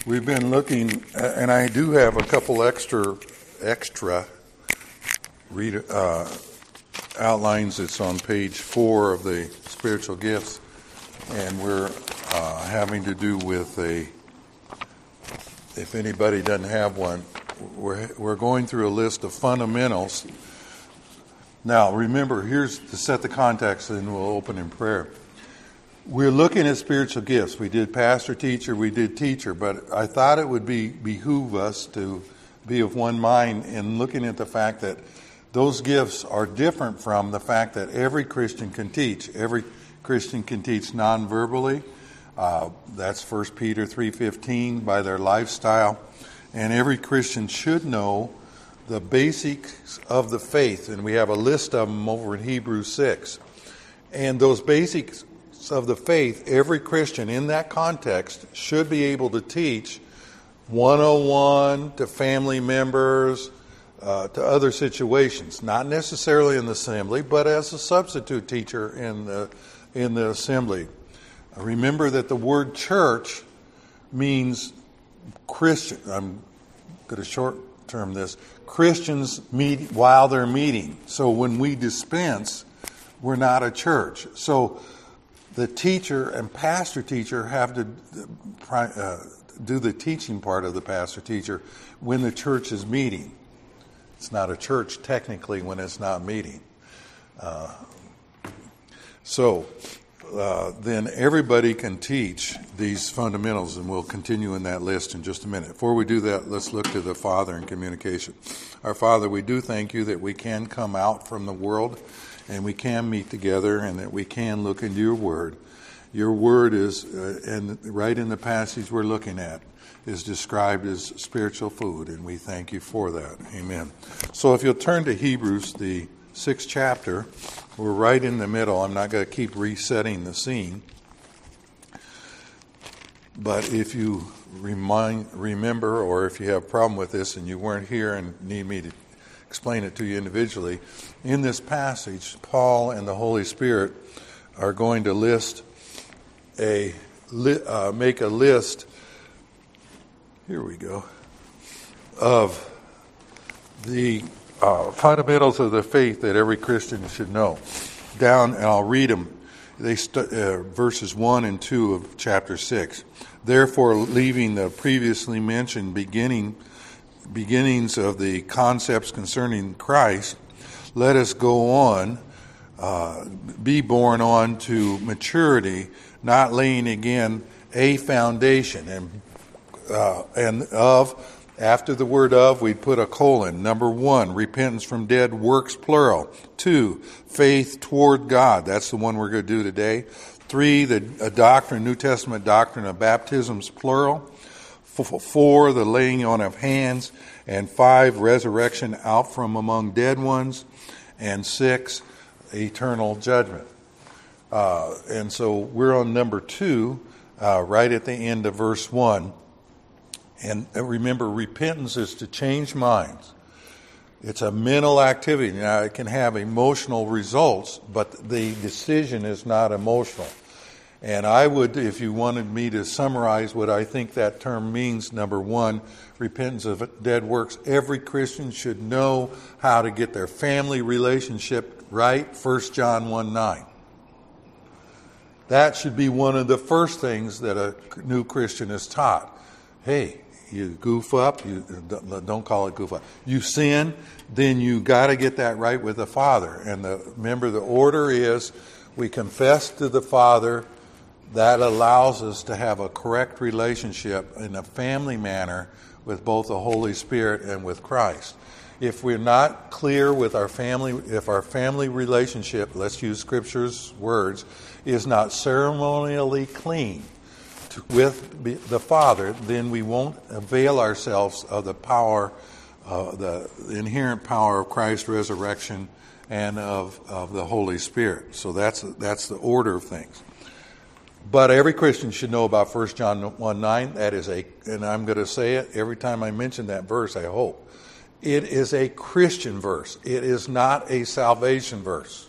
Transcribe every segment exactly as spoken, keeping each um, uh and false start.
We've been looking, and I do have a couple extra extra read uh, outlines. It's on page four of the spiritual gifts, and we're uh, having to do with a. If anybody doesn't have one, we're we're going through a list of fundamentals. Now, remember, here's to set the context, and we'll open in prayer. We're looking at spiritual gifts. We did pastor, teacher, we did teacher, but I thought it would be behoove us to be of one mind in looking at the fact that those gifts are different from the fact that every Christian can teach. Every Christian can teach non-verbally. Uh, that's First Peter three fifteen, by their lifestyle. And every Christian should know the basics of the faith. And we have a list of them over in Hebrews six. And those basics of the faith, every Christian in that context should be able to teach one oh one to family members, uh, to other situations, not necessarily in the assembly, but as a substitute teacher in the in the assembly. Remember that the word church means Christian. I'm going to short term this. Christians meet while they're meeting. So when we dispense, we're not a church. So the teacher and pastor teacher have to uh, do the teaching part of the pastor teacher when the church is meeting. It's not a church technically when it's not meeting. Uh, so uh, then everybody can teach these fundamentals, and we'll continue in that list in just a minute. Before we do that, let's look to the Father in communication. Our Father, we do thank you that we can come out from the world and we can meet together, and that we can look into your word. Your word is, uh, and right in the passage we're looking at, is described as spiritual food, and we thank you for that. Amen. So if you'll turn to Hebrews, the sixth chapter, we're right in the middle. I'm not going to keep resetting the scene. But if you remind, remember, or if you have a problem with this and you weren't here and need me to explain it to you individually, in this passage, Paul and the Holy Spirit are going to list a uh, make a list. Here we go of the uh, fundamentals of the faith that every Christian should know. Down, and I'll read them. They st- uh, verses one and two of chapter six. Therefore, leaving the previously mentioned beginning. beginnings of the concepts concerning Christ, let us go on, uh, be born on to maturity, not laying again a foundation. And uh, and of, after the word of, we put a colon. Number one, repentance from dead works, plural. Two, faith toward God. That's the one we're going to do today. Three, the a doctrine, New Testament doctrine of baptisms, plural. Four, the laying on of hands. And five, resurrection out from among dead ones. And six, eternal judgment. Uh, and so we're on number two, uh, right at the end of verse one. And remember, repentance is to change minds. It's a mental activity. Now, it can have emotional results, but the decision is not emotional. And I would, if you wanted me to summarize what I think that term means, number one, repentance of dead works. Every Christian should know how to get their family relationship right. First John one nine. That should be one of the first things that a new Christian is taught. Hey, you goof up, you don't call it goof up. You sin, then you got to get that right with the Father. And the, remember, the order is we confess to the Father. That allows us to have a correct relationship in a family manner with both the Holy Spirit and with Christ. If we're not clear with our family, if our family relationship, let's use Scripture's words, is not ceremonially clean to, with the Father, then we won't avail ourselves of the power, uh, the inherent power of Christ's resurrection and of, of the Holy Spirit. So that's that's the order of things. But every Christian should know about First John one nine. That is a, and I'm going to say it every time I mention that verse, I hope. It is a Christian verse. It is not a salvation verse.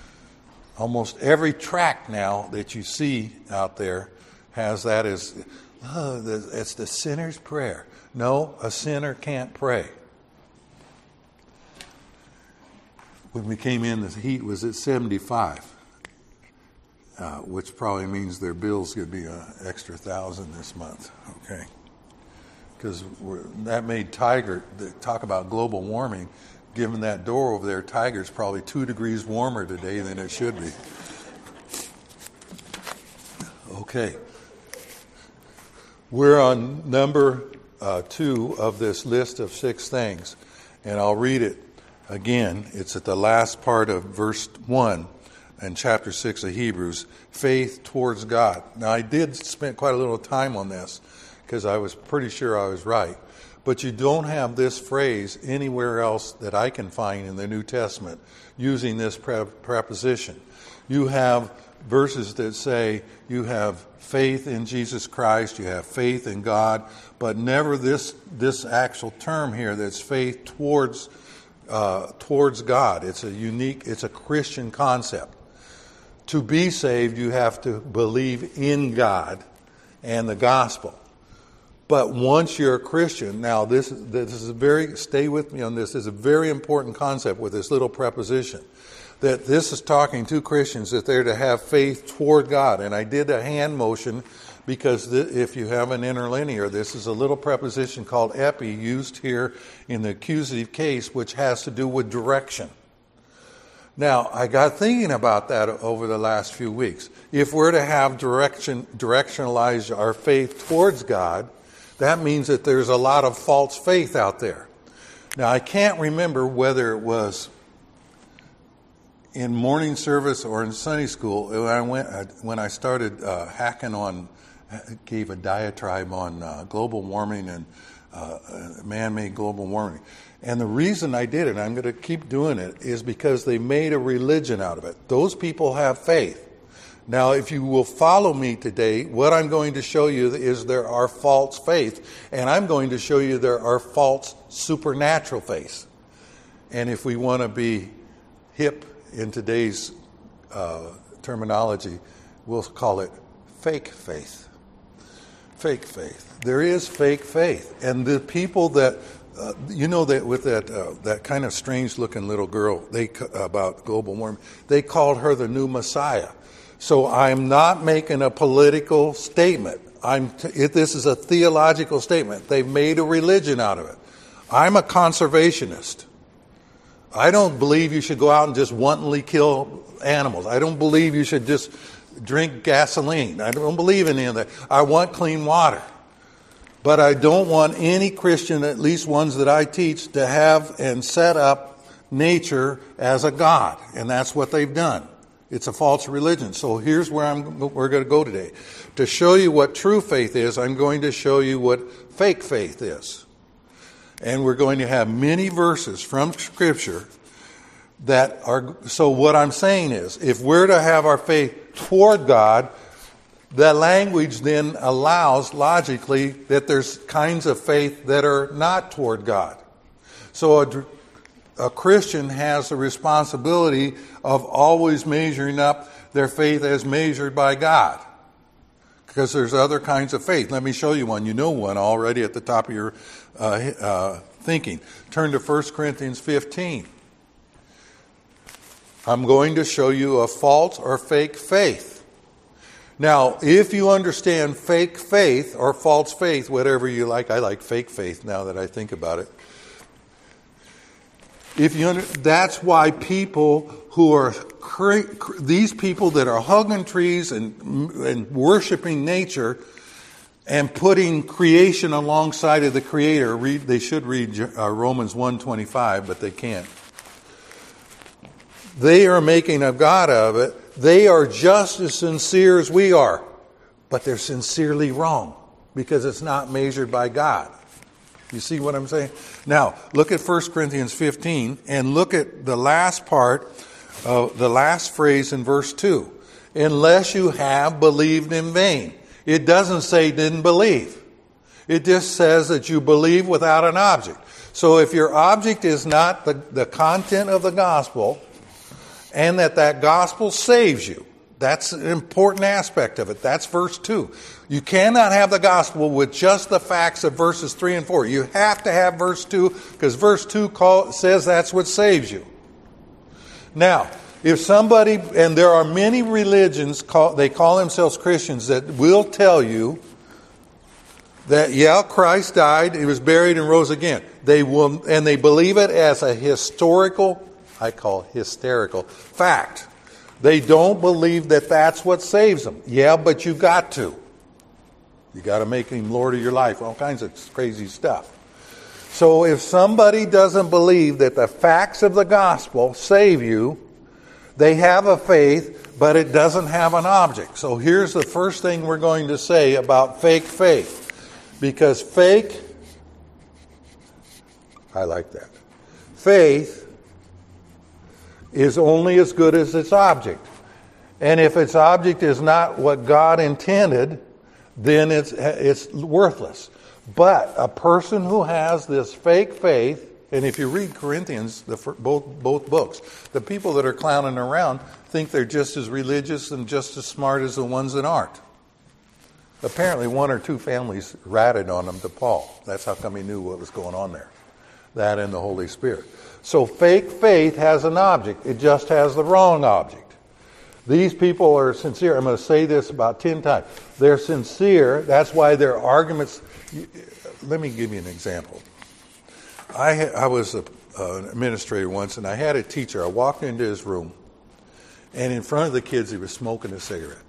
Almost every tract now that you see out there has that as Oh, it's the sinner's prayer. No, a sinner can't pray. When we came in, the heat was at seventy-five, uh, which probably means their bills could be an extra thousand this month. Okay, because that made Tiger talk about global warming. Given that door over there, Tiger's probably two degrees warmer today than it should be. Okay. We're on number uh, two of this list of six things, and I'll read it again. It's at the last part of verse one in chapter six of Hebrews, faith towards God. Now, I did spend quite a little time on this because I was pretty sure I was right, but you don't have this phrase anywhere else that I can find in the New Testament using this pre- preposition. You have verses that say you have faith in Jesus Christ, you have faith in God, but never this this actual term here that's faith towards uh, towards God. It's a unique, it's a Christian concept. To be saved, you have to believe in God and the gospel. But once you're a Christian, now this this is a very, stay with me on this, this is a very important concept with this little preposition. That this is talking to Christians that they're to have faith toward God. And I did a hand motion because th- if you have an interlinear, this is a little preposition called epi used here in the accusative case, which has to do with direction. Now, I got thinking about that over the last few weeks. If we're to have direction, directionalize our faith towards God, that means that there's a lot of false faith out there. Now, I can't remember whether it was in morning service or in Sunday school, when I went when I started uh, hacking on, gave a diatribe on uh, global warming and uh, man-made global warming. And the reason I did it, and I'm going to keep doing it, is because they made a religion out of it. Those people have faith. Now, if you will follow me today, what I'm going to show you is there are false faith, and I'm going to show you there are false supernatural faith. And if we want to be hip in today's uh, terminology, we'll call it fake faith. Fake faith. There is fake faith. And the people that, uh, you know, that with that uh, that kind of strange-looking little girl they about global warming, they called her the new Messiah. So I'm not making a political statement. I'm t- it, this is a theological statement. They've made a religion out of it. I'm a conservationist. I don't believe you should go out and just wantonly kill animals. I don't believe you should just drink gasoline. I don't believe in any of that. I want clean water. But I don't want any Christian, at least ones that I teach, to have and set up nature as a god. And that's what they've done. It's a false religion. So here's where I'm, we're going to go today. To show you what true faith is, I'm going to show you what fake faith is. And we're going to have many verses from Scripture that are, so what I'm saying is, if we're to have our faith toward God, that language then allows, logically, that there's kinds of faith that are not toward God. So a, a Christian has the responsibility of always measuring up their faith as measured by God. Because there's other kinds of faith. Let me show you one. You know one already at the top of your uh, uh, thinking. Turn to First Corinthians fifteen. I'm going to show you a false or fake faith. Now, if you understand fake faith or false faith, whatever you like, I like fake faith now that I think about it. If you under, that's why people who are these people that are hugging trees and and worshiping nature and putting creation alongside of the Creator, read, they should read uh, Romans one twenty-five, but they can't. They are making a god of it. They are just as sincere as we are, but they're sincerely wrong because it's not measured by God. You see what I'm saying? Now, look at First Corinthians fifteen and look at the last part, uh, the last phrase in verse two. Unless you have believed in vain. It doesn't say didn't believe. It just says that you believe without an object. So if your object is not the, the content of the gospel, and that that gospel saves you, That's an important aspect of it. That's verse two. You cannot have the gospel with just the facts of verses three and four. You have to have verse two, because verse two call, says that's what saves you. Now, if somebody, and there are many religions, call, they call themselves Christians, that will tell you that, yeah, Christ died, he was buried and rose again. They will, and they believe it as a historical, I call hysterical, fact. They don't believe that that's what saves them. Yeah, but you got to. You got to make him Lord of your life. All kinds of crazy stuff. So if somebody doesn't believe that the facts of the gospel save you, they have a faith, but it doesn't have an object. So here's the first thing we're going to say about fake faith. Because fake, I like that. Faith is only as good as its object. And if its object is not what God intended, then it's it's worthless. But a person who has this fake faith, and if you read Corinthians, the, both both books, the people that are clowning around think they're just as religious and just as smart as the ones that aren't. Apparently one or two families ratted on them to Paul. That's how come he knew what was going on there. That and the Holy Spirit. So fake faith has an object. It just has the wrong object. These people are sincere. I'm going to say this about ten times. They're sincere. That's why their arguments... Let me give you an example. I, I was a, uh, an administrator once, and I had a teacher. I walked into his room, and in front of the kids, he was smoking a cigarette.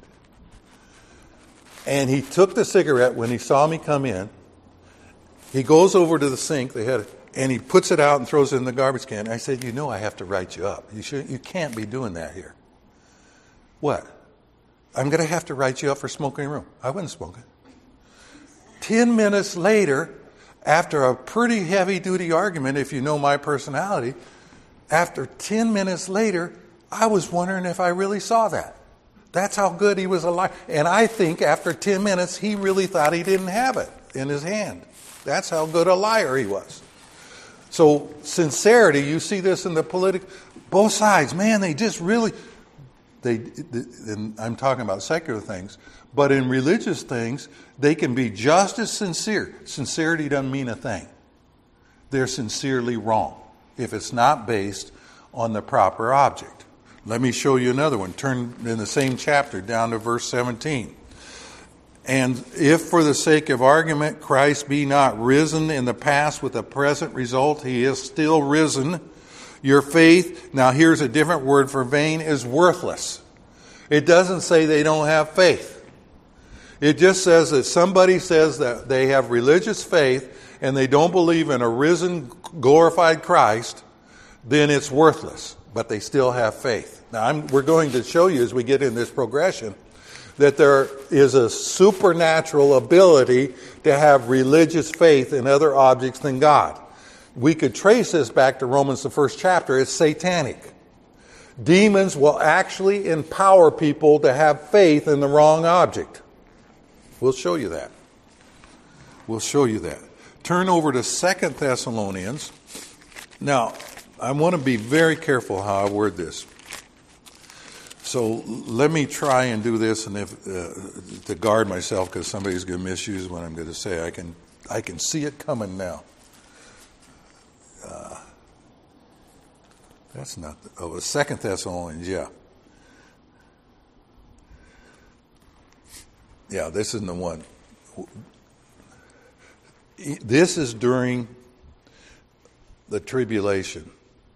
And he took the cigarette when he saw me come in. He goes over to the sink. They had... And he puts it out and throws it in the garbage can. I said, you know I have to write you up. You should, you can't be doing that here. What? I'm going to have to write you up for smoking in your room. I wasn't smoking. Ten minutes later, after a pretty heavy-duty argument, if you know my personality, after ten minutes later, I was wondering if I really saw that. That's how good he was alive. And I think after ten minutes, he really thought he didn't have it in his hand. That's how good a liar he was. So sincerity, you see this in the political, both sides, man, they just really, they. And I'm talking about secular things, but in religious things, they can be just as sincere. Sincerity doesn't mean a thing. They're sincerely wrong if it's not based on the proper object. Let me show you another one. Turn in the same chapter down to verse seventeen. And if for the sake of argument Christ be not risen in the past with the present result, he is still risen. Your faith, now here's a different word for vain, is worthless. It doesn't say they don't have faith. It just says that somebody says that they have religious faith and they don't believe in a risen, glorified Christ, then it's worthless. But they still have faith. Now I'm, we're going to show you as we get in this progression that there is a supernatural ability to have religious faith in other objects than God. We could trace this back to Romans, the first chapter. It's satanic. Demons will actually empower people to have faith in the wrong object. We'll show you that. We'll show you that. Turn over to Second Thessalonians. Now, I want to be very careful how I word this. So let me try and do this, and if uh, to guard myself, because somebody's going to misuse what I'm going to say. I can I can see it coming now. Uh, that's not the, oh, Second Thessalonians, yeah, yeah. This isn't the one. This is during the tribulation.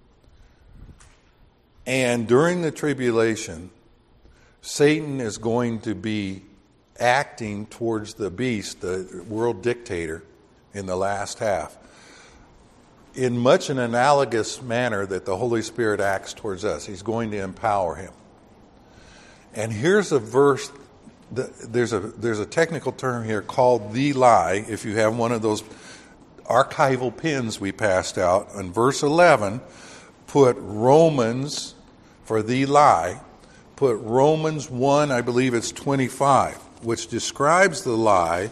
And during the tribulation, Satan is going to be acting towards the beast, the world dictator, in the last half, in much an analogous manner that the Holy Spirit acts towards us. He's going to empower him. And here's a verse, there's a, there's a technical term here called the lie. If you have one of those archival pins we passed out, in verse eleven, put Romans, for the lie, put Romans one, I believe it's twenty-five, which describes the lie,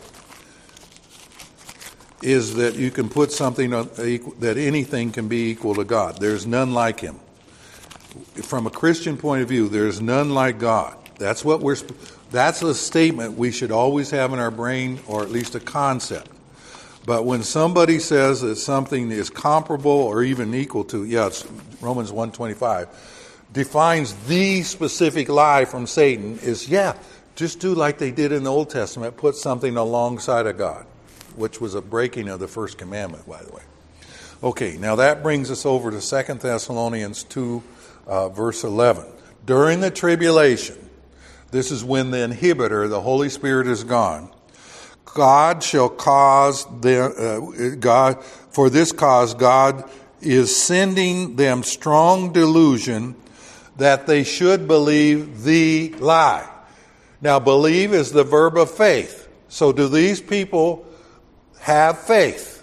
is that you can put something that anything can be equal to God. There's none like him. From a Christian point of view, there's none like God. That's what we're. That's a statement we should always have in our brain, or at least a concept. But when somebody says that something is comparable or even equal to, yeah, it's Romans one twenty-five, defines the specific lie from Satan is, yeah, just do like they did in the Old Testament, put something alongside of God, which was a breaking of the first commandment, by the way. Okay, now that brings us over to Second Thessalonians two, uh, verse eleven. During the tribulation, this is when the inhibitor, the Holy Spirit, is gone. God shall cause them, uh, God, for this cause, God is sending them strong delusion that they should believe the lie. Now, believe is the verb of faith. So do these people have faith?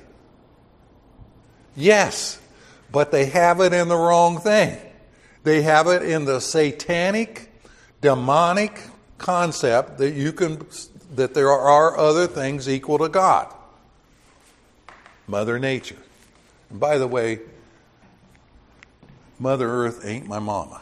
Yes, but they have it in the wrong thing. They have it in the satanic, demonic concept that you can, that there are other things equal to God. Mother Nature. And by the way, Mother Earth ain't my mama.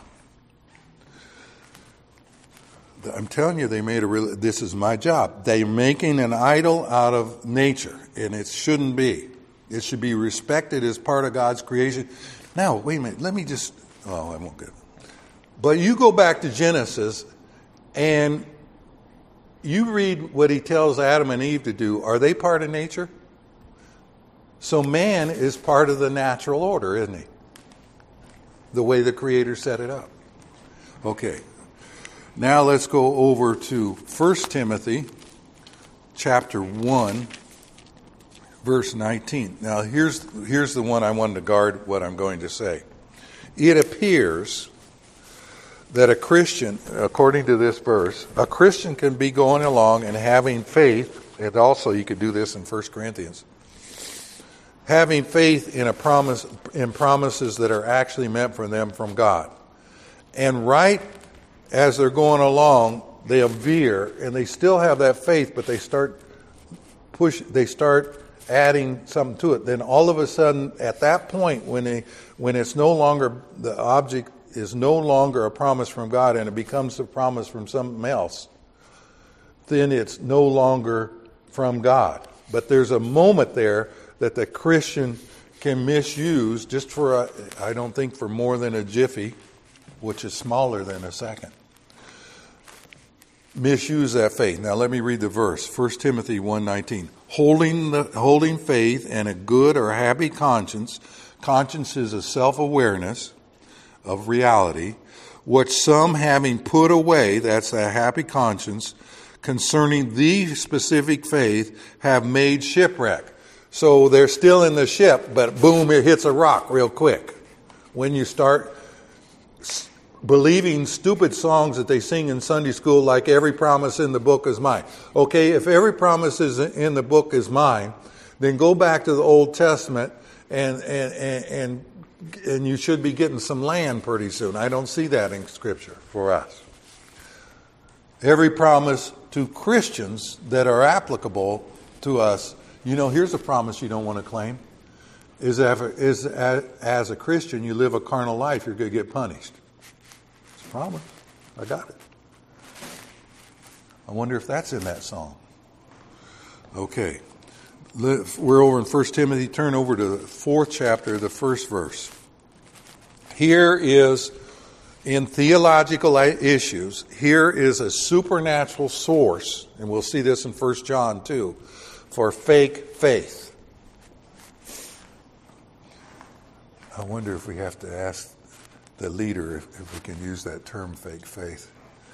I'm telling you, they made a real, this is my job. They're making an idol out of nature, and it shouldn't be. It should be respected as part of God's creation. Now, wait a minute. Let me just, oh, I won't get it. But you go back to Genesis, and you read what he tells Adam and Eve to do. Are they part of nature? So man is part of the natural order, isn't he? The way the Creator set it up. Okay. Now let's go over to First Timothy chapter one, verse nineteen. Now here's, here's the one I wanted to guard what I'm going to say. It appears that a Christian, according to this verse, a Christian can be going along and having faith, and also you could do this in First Corinthians, having faith in a promise, in promises that are actually meant for them from God. And right as they're going along, they veer, and they still have that faith, but they start push, they start adding something to it. Then all of a sudden, at that point, when they, when it's no longer, the object is no longer a promise from God and it becomes a promise from something else, then it's no longer from God. But there's a moment there that the Christian can misuse just for, a, I don't think for more than a jiffy, which is smaller than a second. Misuse that faith. Now let me read the verse. First Timothy one nineteen. Holding the holding faith and a good or happy conscience. Conscience is a self-awareness of reality, which some having put away, that's a happy conscience, concerning the specific faith, have made shipwreck. So they're still in the ship, but boom, it hits a rock real quick. When you start believing stupid songs that they sing in Sunday school, like every promise in the book is mine. Okay, if every promise is in the book is mine, then go back to the Old Testament and and and and, and you should be getting some land pretty soon. I don't see that in Scripture for us. Every promise to Christians that are applicable to us. You know, here's a promise you don't want to claim. Is that is as a Christian you live a carnal life, you're going to get punished. Promise. I got it. I wonder if that's in that song. Okay. We're over in First Timothy. Turn over to the fourth chapter, the first verse. Here is, in theological issues, here is a supernatural source, and we'll see this in First John too, for fake faith. I wonder if we have to ask the leader, if, if we can use that term, fake faith.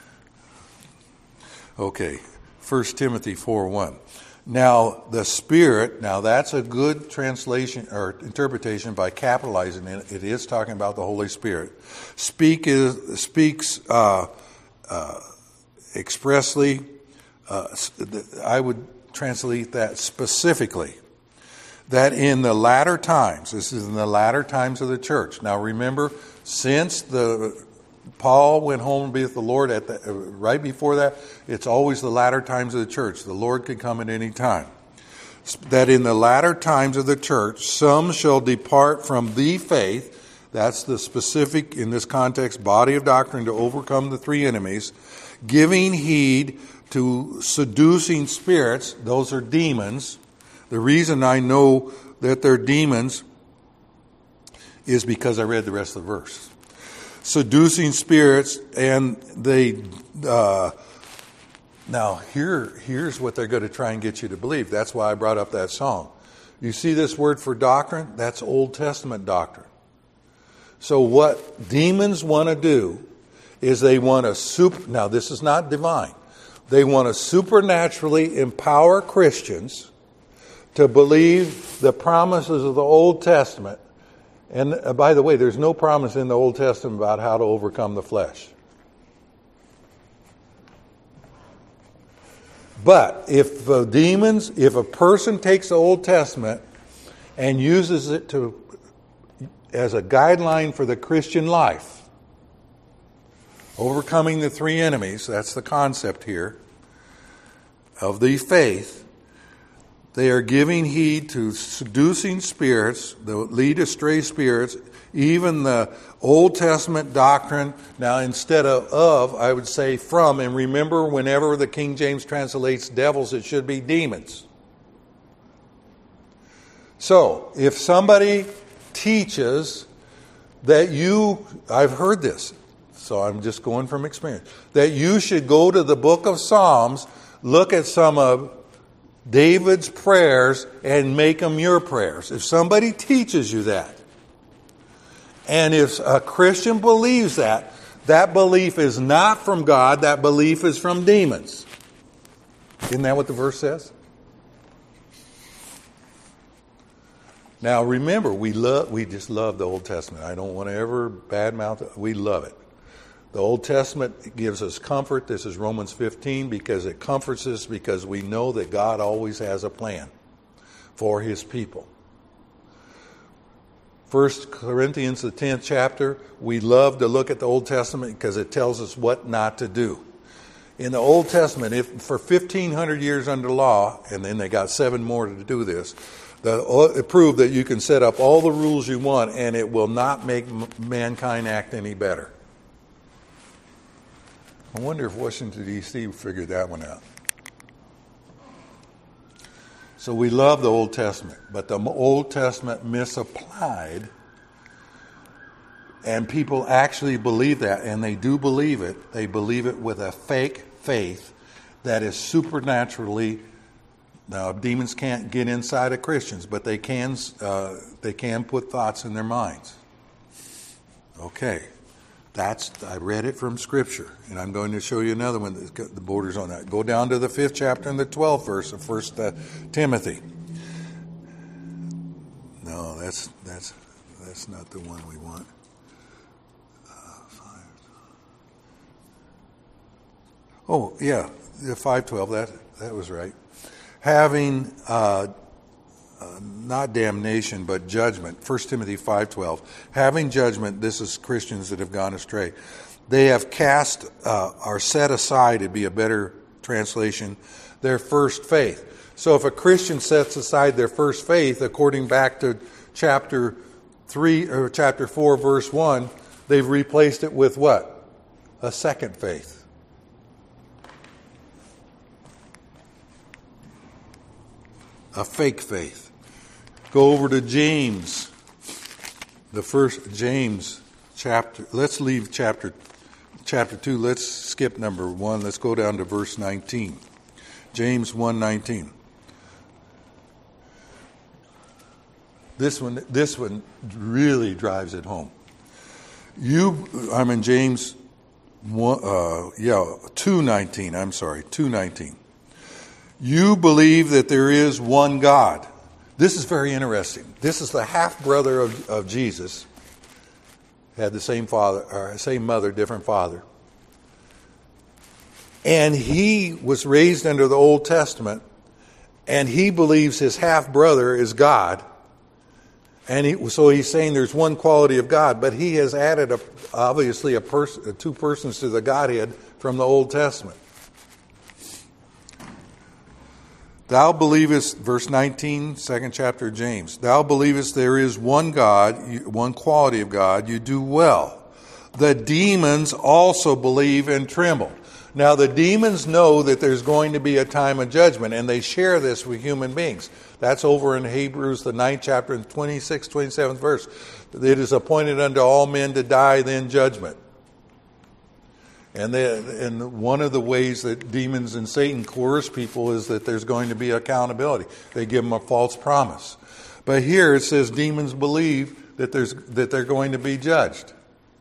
Okay, First Timothy four one. Now, the Spirit, now that's a good translation or interpretation by capitalizing it. It is talking about the Holy Spirit. Speak is, speaks uh, uh, expressly, uh, I would translate that specifically, that in the latter times, this is in the latter times of the church. Now remember, since the Paul went home to be with the Lord, at the, right before that, it's always the latter times of the church. The Lord could come at any time. That in the latter times of the church, some shall depart from the faith. That's the specific, in this context, body of doctrine to overcome the three enemies. giving heed to seducing spirits. Those are demons. The reason I know that they're demons is because I read the rest of the verse. Seducing spirits, and they... Uh, now, here, here's what they're going to try and get you to believe. That's why I brought up that song. You see this word for doctrine? That's Old Testament doctrine. So what demons want to do is they want to super... Now, this is not divine. They want to supernaturally empower Christians to believe the promises of the Old Testament. And uh, by the way, there's no promise in the Old Testament about how to overcome the flesh. But if the demons, if a person takes the Old Testament and uses it to as a guideline for the Christian life, overcoming the three enemies, that's the concept here, of the faith, they are giving heed to seducing spirits, the lead astray spirits, even the Old Testament doctrine. Now, instead of of, I would say from. And remember, whenever the King James translates devils, it should be demons. So, if somebody teaches that you, I've heard this, so I'm just going from experience, that you should go to the book of Psalms, look at some of David's prayers, and make them your prayers. If somebody teaches you that, and if a Christian believes that, that belief is not from God, that belief is from demons. Isn't that what the verse says? Now remember, we love, we just love the Old Testament. I don't want to ever badmouth it. We love it. The Old Testament gives us comfort. This is Romans fifteen, because it comforts us because we know that God always has a plan for His people. First Corinthians, the tenth chapter, we love to look at the Old Testament because it tells us what not to do. In the Old Testament, if for fifteen hundred years under law, and then they got seven more to do this, the, it proved that you can set up all the rules you want and it will not make m- mankind act any better. I wonder if Washington, D C figured that one out. So we love the Old Testament, but the Old Testament misapplied, and people actually believe that, and they do believe it. They believe it with a fake faith that is supernaturally. Now, demons can't get inside of Christians, but they can. Uh, they can put thoughts in their minds. Okay. That's, I read it from Scripture, and I'm going to show you another one that the borders on that. Go down to the fifth chapter and the twelfth verse of First uh, Timothy. No, that's that's that's not the one we want. Uh, five. Oh yeah, the five twelve. That that was right. Having uh, Uh, not damnation, but judgment. First Timothy five twelve. Having judgment, this is Christians that have gone astray. They have cast, uh, or set aside, it'd be a better translation, their first faith. So if a Christian sets aside their first faith, according back to chapter three or chapter four, verse one, they've replaced it with what? A second faith. A fake faith. Go over to James, the first James chapter. Let's leave chapter chapter two. Let's skip number one. Let's go down to verse nineteen. James one nineteen. This one, this one really drives it home. You, I'm in James one, uh, yeah, two nineteen. I'm sorry, two nineteen. You believe that there is one God. This is very interesting. This is the half-brother of, of Jesus. Had the same father, or same mother, different father. And he was raised under the Old Testament, and he believes his half-brother is God. And he, so he's saying there's one quality of God, but he has added, a, obviously, a pers- two persons to the Godhead from the Old Testament. Thou believest, verse nineteen, second chapter of James, thou believest there is one God, one quality of God, you do well. The demons also believe and tremble. Now, the demons know that there's going to be a time of judgment, and they share this with human beings. That's over in Hebrews, the ninth chapter, and twenty-sixth, twenty-seventh verse. It is appointed unto all men to die, then judgment. And, they, and one of the ways that demons and Satan coerce people is that there's going to be accountability. They give them a false promise. But here it says demons believe that there's that they're going to be judged.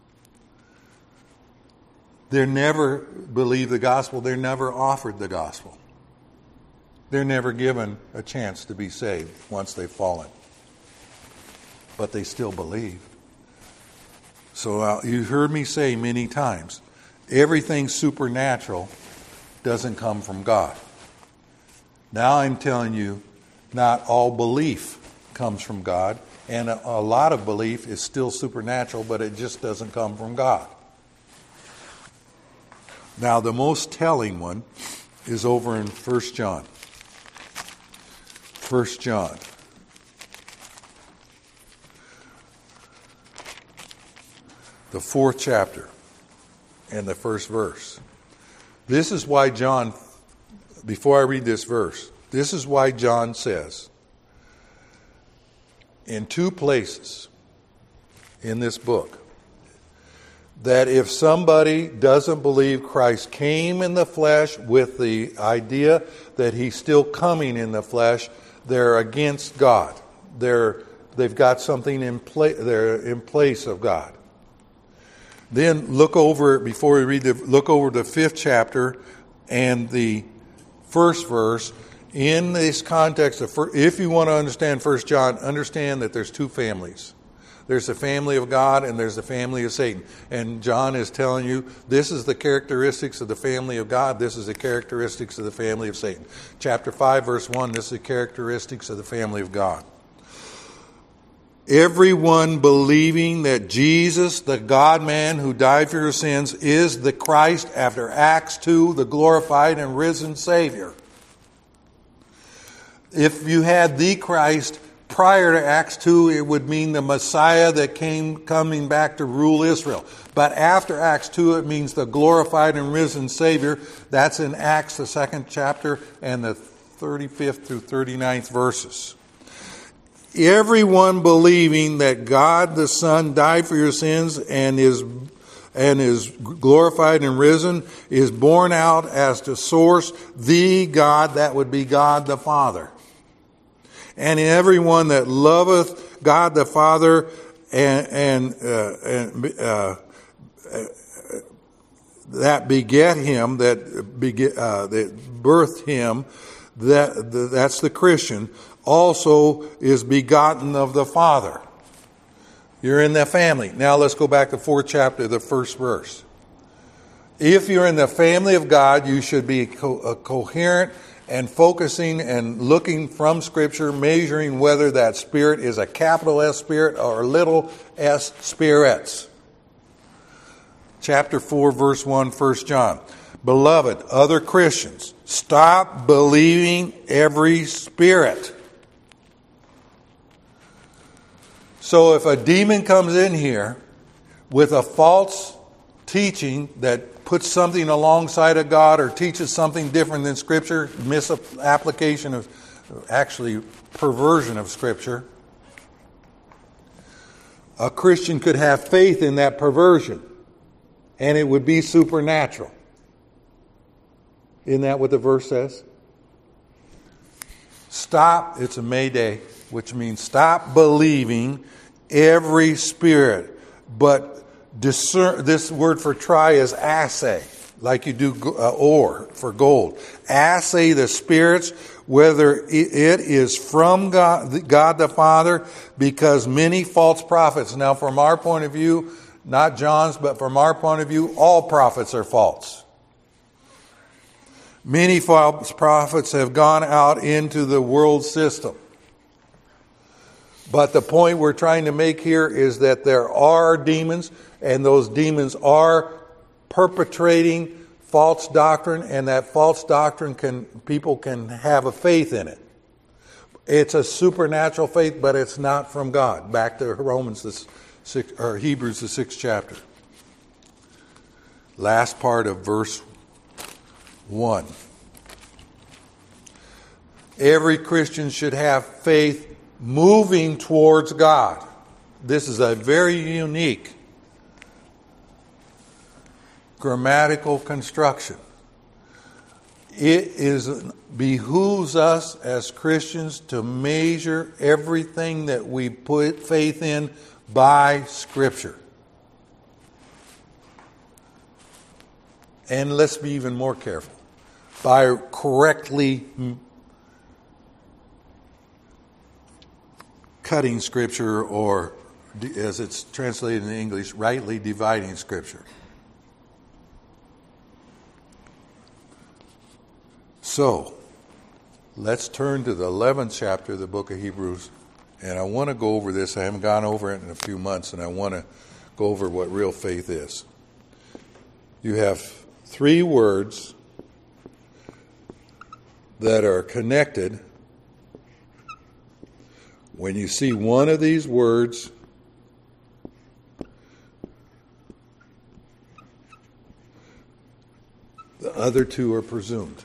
They never believe the gospel. They're never offered the gospel. They're never given a chance to be saved once they've fallen. But they still believe. So uh, you've heard me say many times, everything supernatural doesn't come from God. Now I'm telling you, not all belief comes from God. And a, a lot of belief is still supernatural, but it just doesn't come from God. Now, the most telling one is over in First John. First John. The fourth chapter and the first verse. This is why John, before I read this verse, this is why John says, in two places in this book, that if somebody doesn't believe Christ came in the flesh with the idea that he's still coming in the flesh, they're against God. They're they've got something in place. They're in place of God. Then look over before we read the look over the fifth chapter and the first verse. In this context of, if you want to understand First John, understand that there's two families. There's the family of God and there's the family of Satan. And John is telling you, this is the characteristics of the family of God. This is the characteristics of the family of Satan. Chapter five, verse one, this is the characteristics of the family of God. Everyone believing that Jesus, the God-man who died for your sins, is the Christ after Acts two, the glorified and risen Savior. If you had the Christ prior to Acts two, it would mean the Messiah that came coming back to rule Israel. But after Acts two, it means the glorified and risen Savior. That's in Acts, the second chapter, and the thirty-fifth through thirty-ninth verses. Everyone believing that God the Son died for your sins and is and is glorified and risen is borne out as to source the God, that would be God the Father. And everyone that loveth God the Father and, and, uh, and uh, uh, that beget him, that beget, uh, that birthed him, that that's the Christian, also is begotten of the Father. You're in that family. Now let's go back to the fourth chapter, the first verse. If you're in the family of God, you should be co- uh, coherent and focusing and looking from Scripture, measuring whether that spirit is a capital S spirit or a little s spirits. Chapter four, verse one, First John. Beloved, other Christians, stop believing every spirit. So if a demon comes in here with a false teaching that puts something alongside of God or teaches something different than Scripture, misapplication of, actually perversion of Scripture, a Christian could have faith in that perversion and it would be supernatural. Isn't that what the verse says? Stop, it's a Mayday, which means stop believing every spirit, but discern. This word for try is assay, like you do uh, ore for gold. Assay the spirits, whether it is from God, God the Father, because many false prophets. Now, from our point of view, not John's, but from our point of view, all prophets are false. Many false prophets have gone out into the world system. But the point we're trying to make here is that there are demons, and those demons are perpetrating false doctrine, and that false doctrine can people can have a faith in it. It's a supernatural faith, but it's not from God. Back to Romans the six, or Hebrews the sixth chapter. Last part of verse one. Every Christian should have faith moving towards God. This is a very unique grammatical construction. It is behooves us as Christians to measure everything that we put faith in by Scripture. And let's be even more careful. By correctly cutting Scripture, or as it's translated in English, rightly dividing Scripture. So, let's turn to the eleventh chapter of the book of Hebrews, and I want to go over this. I haven't gone over it in a few months, and I want to go over what real faith is. You have three words that are connected. When you see one of these words, the other two are presumed.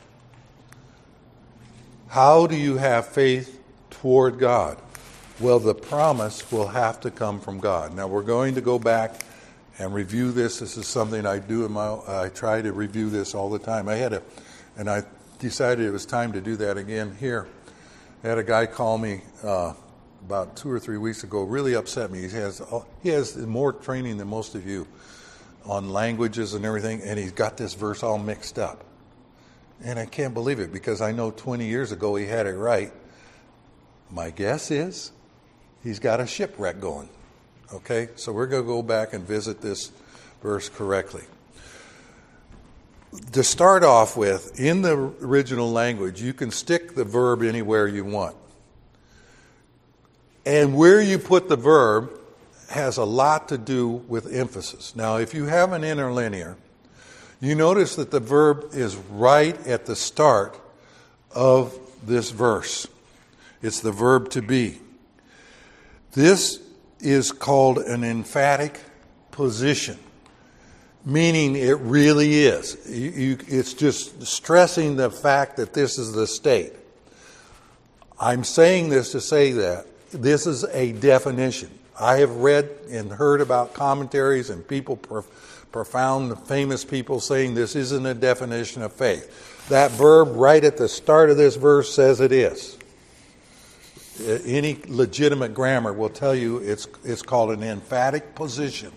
How do you have faith toward God? Well, the promise will have to come from God. Now, we're going to go back and review this. This is something I do in my, I try to review this all the time. I had a, and I decided it was time to do that again here. I had a guy call me uh, about two or three weeks ago, really upset me. He has he has more training than most of you on languages and everything, and he's got this verse all mixed up. And I can't believe it, because I know twenty years ago he had it right. My guess is he's got a shipwreck going. Okay, so we're going to go back and visit this verse correctly. To start off with, in the original language, you can stick the verb anywhere you want. And where you put the verb has a lot to do with emphasis. Now, if you have an interlinear, you notice that the verb is right at the start of this verse. It's the verb to be. This is called an emphatic position, meaning it really is. You, you, it's just stressing the fact that this is the state. I'm saying this to say that this is a definition. I have read and heard about commentaries and people, profound, famous people saying this isn't a definition of faith. That verb right at the start of this verse says it is. Any legitimate grammar will tell you it's it's called an emphatic position.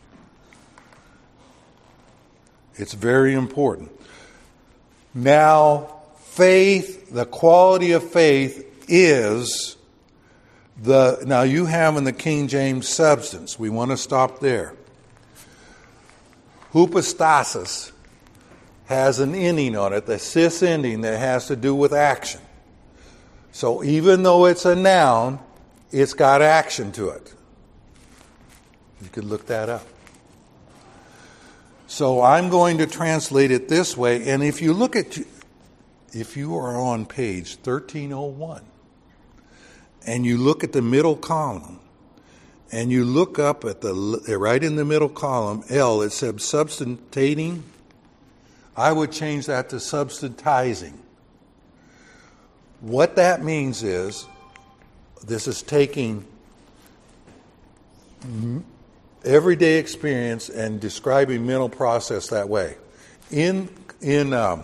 It's very important. Now, faith, the quality of faith is the, now you have in the King James substance. We want to stop there. Hypostasis has an ending on it, the cis ending that has to do with action. So even though it's a noun, it's got action to it. You could look that up. So I'm going to translate it this way. And if you look at, if you are on page thirteen oh one, and you look at the middle column, and you look up at the, right in the middle column, L, it says substantating. I would change that to substantizing. What that means is, this is taking everyday experience and describing mental process that way. In in um,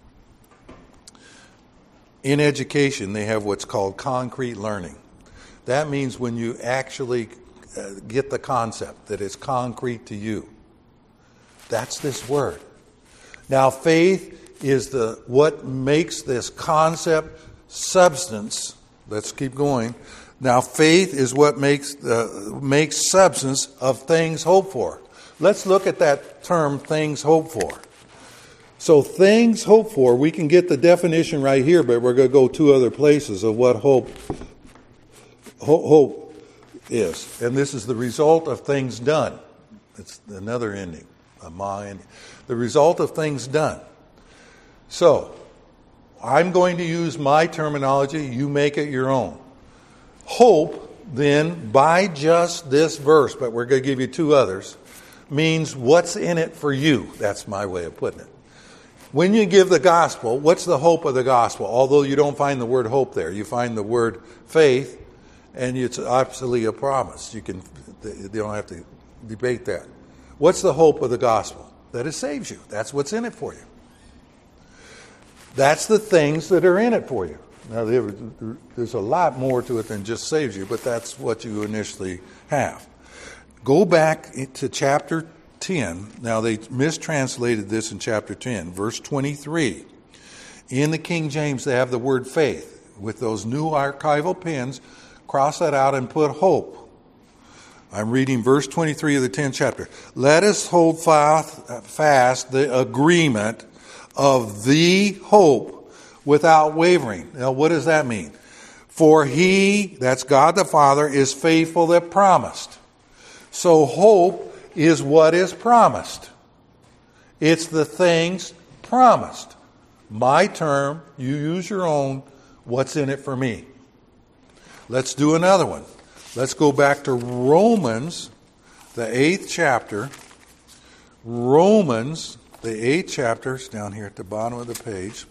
in education, they have what's called concrete learning. That means when you actually uh, get the concept, that it's concrete to you. That's this word. Now, faith is the what makes this concept substance. Let's keep going. Now, faith is what makes uh, makes substance of things hoped for. Let's look at that term, things hoped for. So, things hoped for, we can get the definition right here, but we're going to go two other places of what hope hope, hope is. And this is the result of things done. It's another ending, a ma ending. The result of things done. So, I'm going to use my terminology. You make it your own. Hope, then, by just this verse, but we're going to give you two others, means what's in it for you. That's my way of putting it. When you give the gospel, what's the hope of the gospel? Although you don't find the word hope there, you find the word faith, and it's absolutely a promise. You can, they don't have to debate that. What's the hope of the gospel? That it saves you. That's what's in it for you. That's the things that are in it for you. Now, there's a lot more to it than just saves you, but that's what you initially have. Go back to chapter ten. Now, they mistranslated this in chapter ten, verse twenty-three. In the King James, they have the word faith. With those new archival pens, cross that out and put hope. I'm reading verse twenty-three of the tenth chapter. Let us hold fast the agreement of the hope without wavering. Now, what does that mean? For he, that's God the Father, is faithful that promised. So hope is what is promised. It's the things promised. My term, you use your own, what's in it for me? Let's do another one. Let's go back to Romans, the eighth chapter. Romans, the eighth chapter, is down here at the bottom of the page.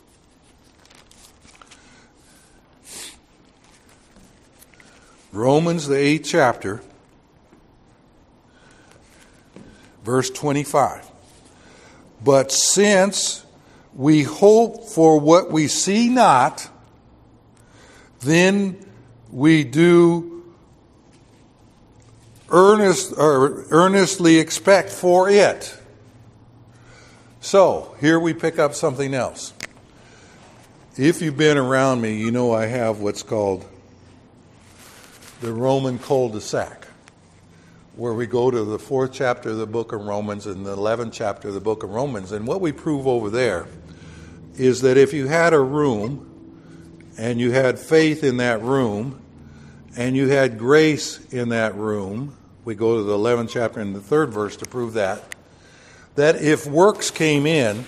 Romans, the eighth chapter, verse twenty-five. But since we hope for what we see not, then we do earnest or earnestly expect for it. So, here we pick up something else. If you've been around me, you know I have what's called the Roman cul-de-sac, where we go to the fourth chapter of the book of Romans and the eleventh chapter of the book of Romans. And what we prove over there is that if you had a room and you had faith in that room and you had grace in that room, we go to the eleventh chapter and the third verse to prove that, that if works came in,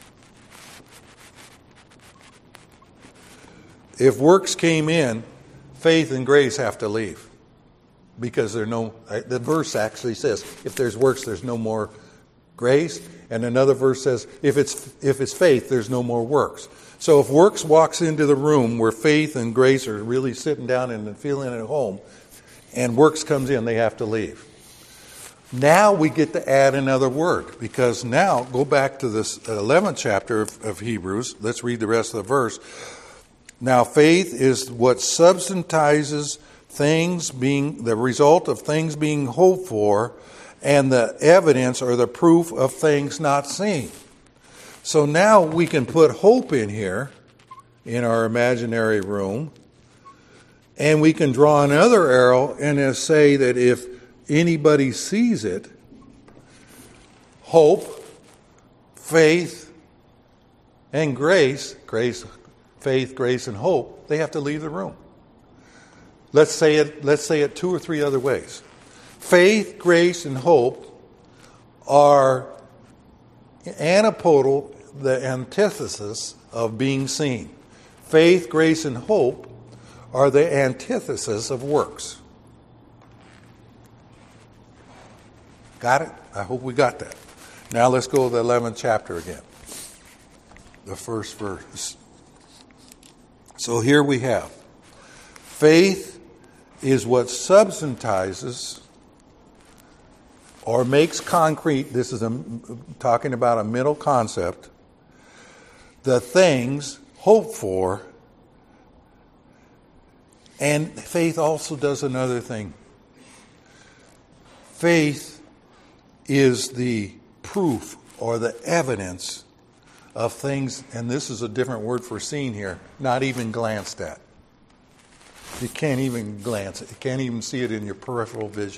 if works came in, faith and grace have to leave, because there no. The verse actually says, if there's works, there's no more grace, and another verse says, if it's if it's faith, there's no more works. So if works walks into the room where faith and grace are really sitting down and feeling at home, and works comes in, they have to leave. Now we get to add another word, because now go back to this eleventh chapter of, of Hebrews. Let's read the rest of the verse. Now, faith is what substantizes things being, the result of things being hoped for, and the evidence or the proof of things not seen. So now we can put hope in here, in our imaginary room, and we can draw another arrow and say that if anybody sees it, hope, faith, and grace, grace, faith, grace, and hope, they have to leave the room. Let's say it, let's say it two or three other ways. Faith, grace, and hope are antipodal, the antithesis of being seen. Faith, grace, and hope are the antithesis of works. Got it? I hope we got that. Now let's go to the eleventh chapter again. The first verse. So here we have, faith is what substantizes or makes concrete, this is a, talking about a middle concept, the things hoped for, and faith also does another thing. Faith is the proof or the evidence of things, and this is a different word for seen here, not even glanced at. You can't even glance it. You can't even see it in your peripheral vision.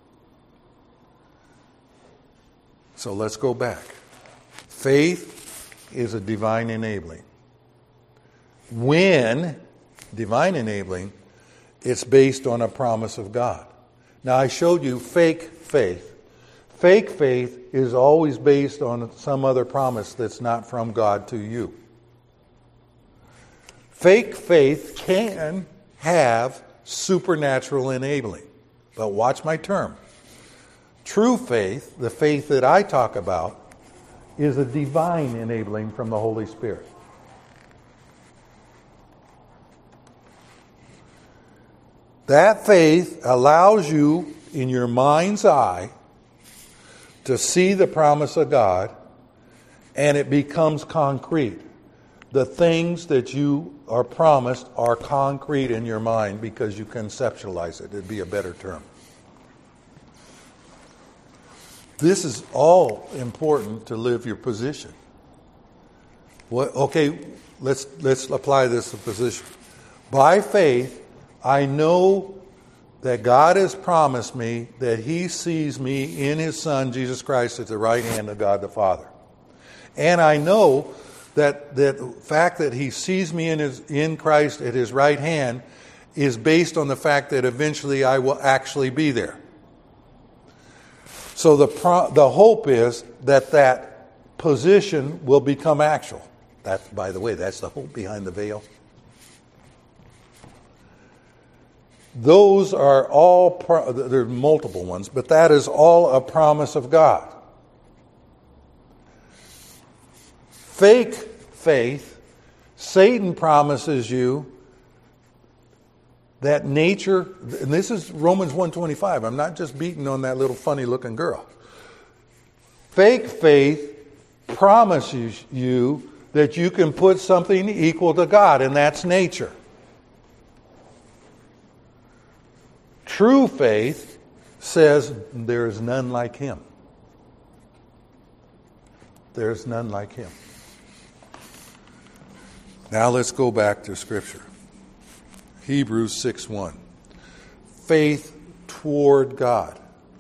So let's go back. Faith is a divine enabling. When divine enabling, it's based on a promise of God. Now I showed you fake faith. Fake faith is always based on some other promise that's not from God to you. Fake faith can have supernatural enabling. But watch my term. True faith, the faith that I talk about, is a divine enabling from the Holy Spirit. That faith allows you, in your mind's eye, to see the promise of God, and it becomes concrete. The things that you are promised are concrete in your mind because you conceptualize it. It'd be a better term. This is all important to live your position. What, okay, let's let's apply this to position. By faith, I know that God has promised me that He sees me in His Son, Jesus Christ, at the right hand of God the Father. And I know that the fact that He sees me in his, in Christ at His right hand is based on the fact that eventually I will actually be there. So the pro, the hope is that that position will become actual. That, by the way, that's the hope behind the veil. Those are all, pro- there are multiple ones, but that is all a promise of God. Fake faith, Satan promises you that nature, and this is Romans one twenty-five. I'm not just beating on that little funny looking girl. Fake faith promises you that you can put something equal to God, and that's nature. True faith says there is none like Him. There is none like Him. Now let's go back to Scripture. Hebrews six one. Faith toward God.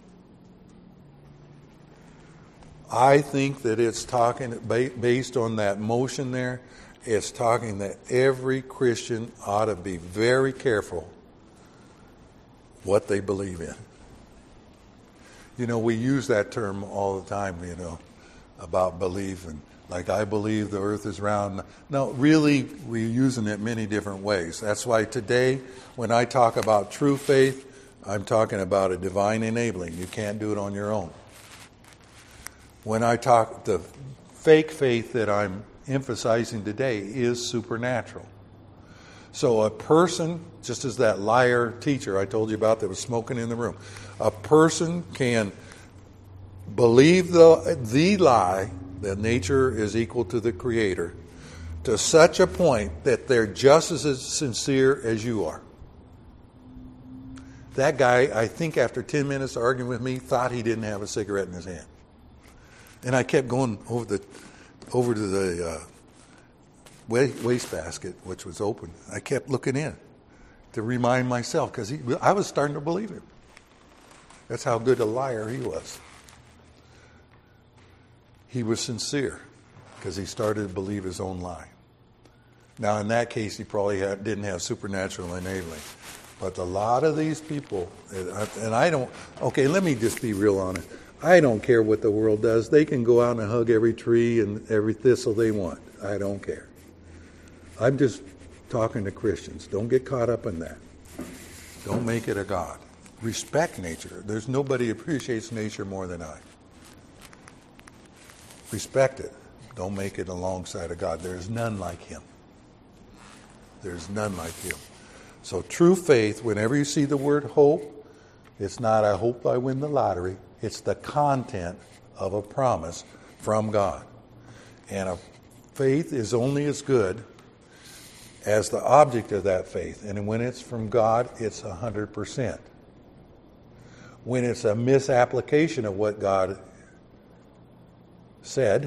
I think that it's talking, based on that motion there, it's talking that every Christian ought to be very careful what they believe in. You know, we use that term all the time, you know, about belief, and like, I believe the earth is round. No, really, we're using it many different ways. That's why today, when I talk about true faith, I'm talking about a divine enabling. You can't do it on your own. When I talk, the fake faith that I'm emphasizing today is supernatural. So a person, just as that liar teacher I told you about that was smoking in the room, a person can believe the, the lie that nature is equal to the Creator to such a point that they're just as sincere as you are. That guy, I think after ten minutes arguing with me, thought he didn't have a cigarette in his hand. And I kept going over the over to the uh, wastebasket, which was open. I kept looking in to remind myself, because I was starting to believe him. That's how good a liar he was. He was sincere because he started to believe his own lie. Now, in that case, he probably had, didn't have supernatural enabling. But a lot of these people, and I don't, okay, let me just be real honest. I don't care what the world does. They can go out and hug every tree and every thistle they want. I don't care. I'm just talking to Christians. Don't get caught up in that. Don't make it a God. Respect nature. There's nobody appreciates nature more than I. Respect it. Don't make it alongside of God. There's none like Him. There's none like Him. So true faith, whenever you see the word hope, it's not I hope I win the lottery. It's the content of a promise from God. And a faith is only as good as the object of that faith. And when it's from God, it's one hundred percent. When it's a misapplication of what God said,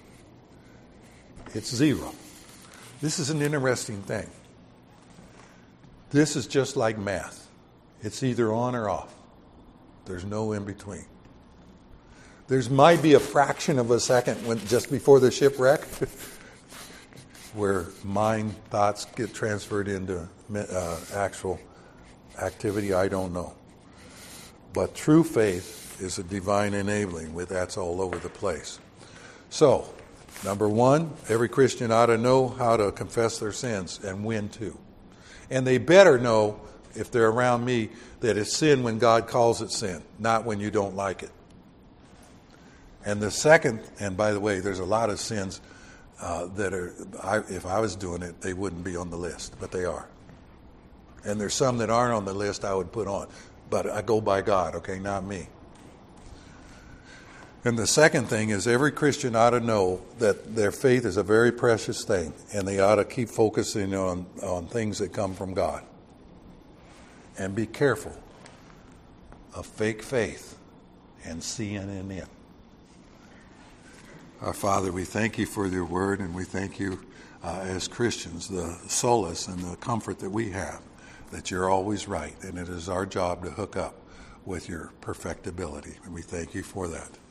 it's zero. This is an interesting thing. This is just like math. It's either on or off. There's no in between. There's might be a fraction of a second when, just before the shipwreck where mind thoughts get transferred into uh, actual activity. I don't know. But true faith is a divine enabling. With that's all over the place. So, number one, every Christian ought to know how to confess their sins and when to. And they better know, if they're around me, that it's sin when God calls it sin, not when you don't like it. And the second, and by the way, there's a lot of sins uh, that are, I, if I was doing it, they wouldn't be on the list, but they are. And there's some that aren't on the list I would put on. But I go by God, okay, not me. And the second thing is every Christian ought to know that their faith is a very precious thing, and they ought to keep focusing on, on things that come from God. And be careful of fake faith and C N N N. Our Father, we thank you for your word, and we thank you uh, as Christians, the solace and the comfort that we have, that you're always right, and it is our job to hook up with your perfectibility, and we thank you for that.